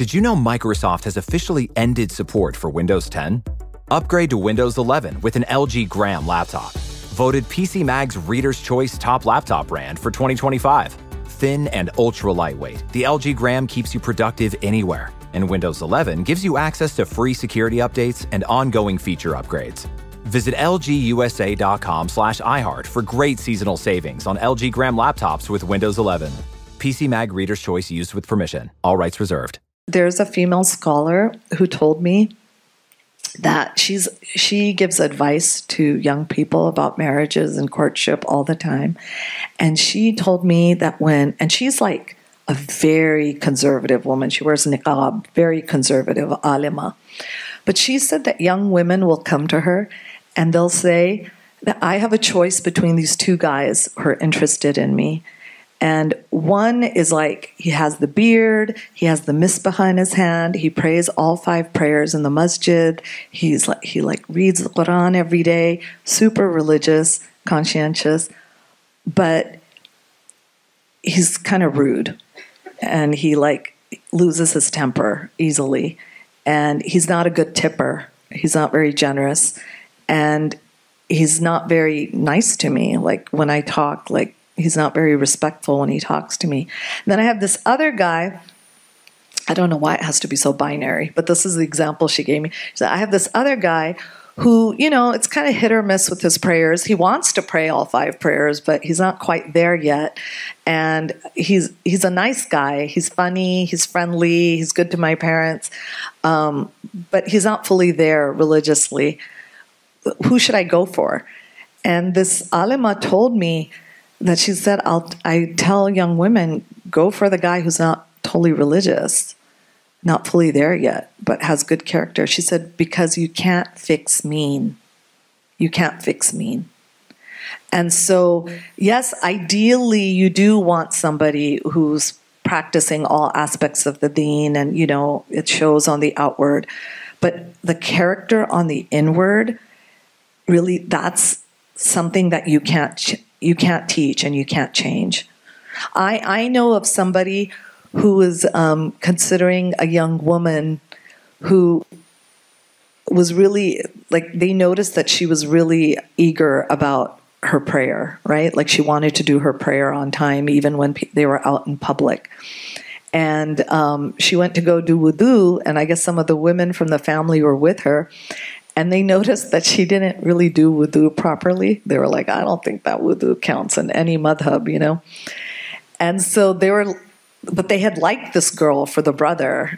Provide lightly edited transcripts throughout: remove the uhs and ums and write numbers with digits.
Did you know Microsoft has officially ended support for Windows 10? Upgrade to Windows 11 with an LG Gram laptop. Voted PC Mag's Reader's Choice Top Laptop Brand for 2025. Thin and ultra lightweight, the LG Gram keeps you productive anywhere. And Windows 11 gives you access to free security updates and ongoing feature upgrades. Visit lgusa.com/iHeart for great seasonal savings on LG Gram laptops with Windows 11. PC Mag Reader's Choice used with permission. All rights reserved. There's a female scholar who told me that she gives advice to young people about marriages and courtship all the time. And she told me that and she's like a very conservative woman. She wears niqab, very conservative, alima. But she said that young women will come to her and they'll say that I have a choice between these two guys who are interested in me. And one is like, he has the beard, he has the misbah in his hand, he prays all 5 prayers in the masjid, he reads the Quran every day, super religious, conscientious, but he's kind of rude, and he loses his temper easily, and he's not a good tipper, he's not very generous, and he's not very nice to me, when I talk, he's not very respectful when he talks to me. And then I have this other guy. I don't know why it has to be so binary, but this is the example she gave me. She said, I have this other guy who, it's kind of hit or miss with his prayers. He wants to pray all 5 prayers, but he's not quite there yet. And he's a nice guy. He's funny. He's friendly. He's good to my parents. But he's not fully there religiously. Who should I go for? And this alima told me that she said, I tell young women, go for the guy who's not totally religious, not fully there yet, but has good character. She said, because you can't fix mean. You can't fix mean. And so, yes, ideally you do want somebody who's practicing all aspects of the deen and, it shows on the outward. But the character on the inward, really, that's something that you can't teach and you can't change. I know of somebody who is considering a young woman who was really, they noticed that she was really eager about her prayer, right? She wanted to do her prayer on time even when they were out in public. And she went to go do wudu, and I guess some of the women from the family were with her. And they noticed that she didn't really do wudu properly. They were like, I don't think that wudu counts in any madhab, And so but they had liked this girl for their brother.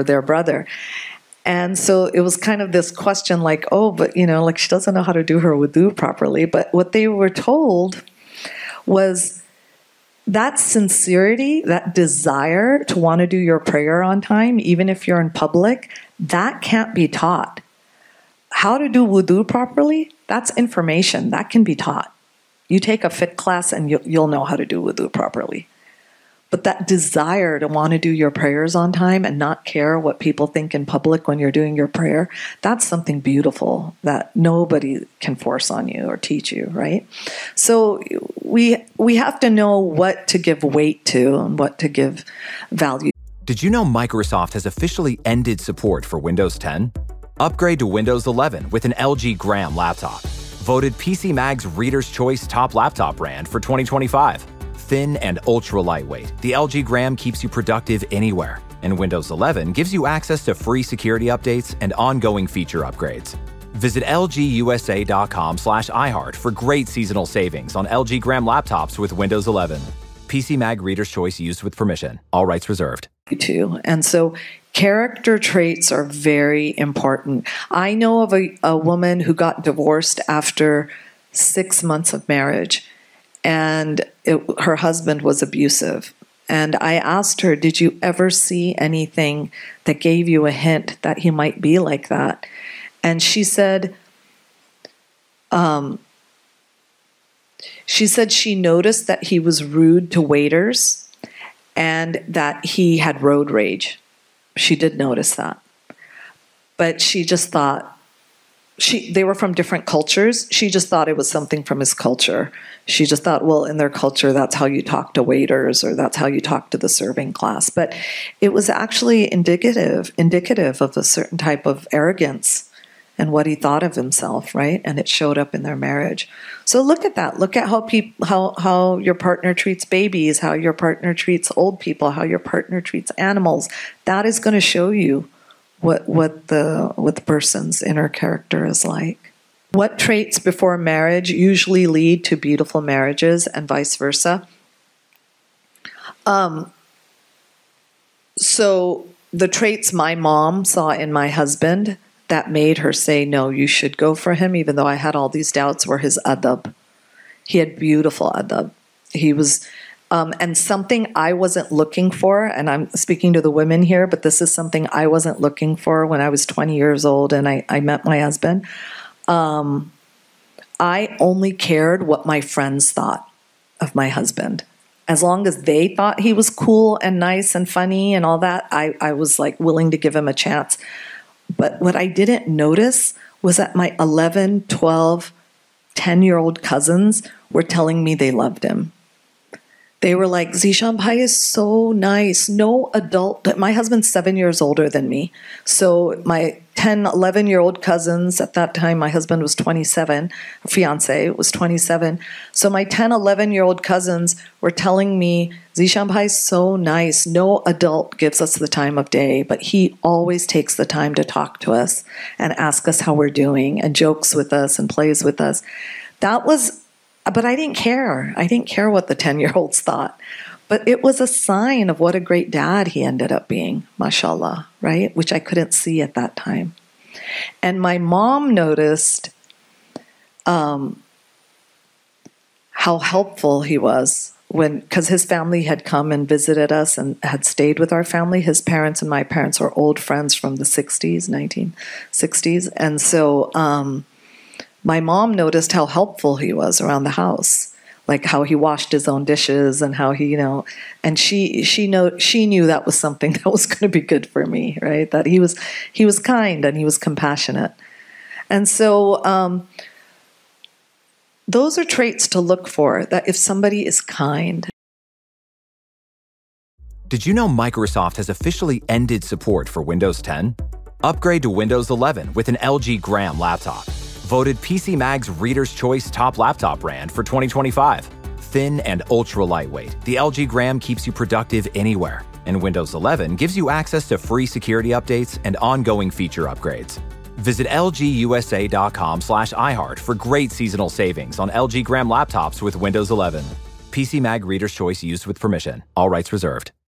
And so it was kind of this question but she doesn't know how to do her wudu properly. But what they were told was that sincerity, that desire to want to do your prayer on time, even if you're in public, that can't be taught. How to do wudu properly, that's information. That can be taught. You take a fiqh class and you'll know how to do wudu properly. But that desire to want to do your prayers on time and not care what people think in public when you're doing your prayer, that's something beautiful that nobody can force on you or teach you, right? So we have to know what to give weight to and what to give value. Did you know Microsoft has officially ended support for Windows 10? Upgrade to Windows 11 with an LG Gram laptop. Voted PC Mag's Reader's Choice Top Laptop Brand for 2025. Thin and ultra lightweight, the LG Gram keeps you productive anywhere. And Windows 11 gives you access to free security updates and ongoing feature upgrades. Visit lgusa.com/iHeart for great seasonal savings on LG Gram laptops with Windows 11. PC Mag Reader's Choice used with permission. All rights reserved. Too. And so character traits are very important. I know of a woman who got divorced after 6 months of marriage, and her husband was abusive. And I asked her, did you ever see anything that gave you a hint that he might be like that? And she said, she noticed that he was rude to waiters and that he had road rage. She did notice that. But she just thought, they were from different cultures. She just thought it was something from his culture. She just thought, well, in their culture, that's how you talk to waiters, or that's how you talk to the serving class. But it was actually indicative of a certain type of arrogance and what he thought of himself, right? And it showed up in their marriage. So look at that. Look at how your partner treats babies, how your partner treats old people, how your partner treats animals. That is going to show you what the person's inner character is like. What traits before marriage usually lead to beautiful marriages, and vice versa? So the traits my mom saw in my husband that made her say, no, you should go for him, even though I had all these doubts, were his adab. He had beautiful adab. He was, and something I wasn't looking for, and I'm speaking to the women here, but this is something I wasn't looking for when I was 20 years old and I met my husband. I only cared what my friends thought of my husband. As long as they thought he was cool and nice and funny and all that, I was like willing to give him a chance. But what I didn't notice was that my 11, 12, 10-year-old cousins were telling me they loved him. They were like, Zishan Bhai is so nice. No adult, my husband's 7 years older than me. So my 10, 11-year-old cousins, at that time my husband was 27, fiance was 27. So my 10, 11-year-old cousins were telling me, Zishan Bhai is so nice. No adult gives us the time of day, but he always takes the time to talk to us and ask us how we're doing and jokes with us and plays with us. But I didn't care. I didn't care what the 10-year-olds thought. But it was a sign of what a great dad he ended up being, mashallah, right? Which I couldn't see at that time. And my mom noticed how helpful he was because his family had come and visited us and had stayed with our family. His parents and my parents were old friends from the 60s, 1960s. And so my mom noticed how helpful he was around the house, like how he washed his own dishes and how he, and she knew that was something that was going to be good for me, right? That he was kind and he was compassionate. And so those are traits to look for, that if somebody is kind. Did you know Microsoft has officially ended support for Windows 10? Upgrade to Windows 11 with an LG Gram laptop. Voted PC Mag's Reader's Choice Top Laptop Brand for 2025. Thin and ultra lightweight, the LG Gram keeps you productive anywhere. And Windows 11 gives you access to free security updates and ongoing feature upgrades. Visit lgusa.com/iHeart for great seasonal savings on LG Gram laptops with Windows 11. PC Mag Reader's Choice used with permission. All rights reserved.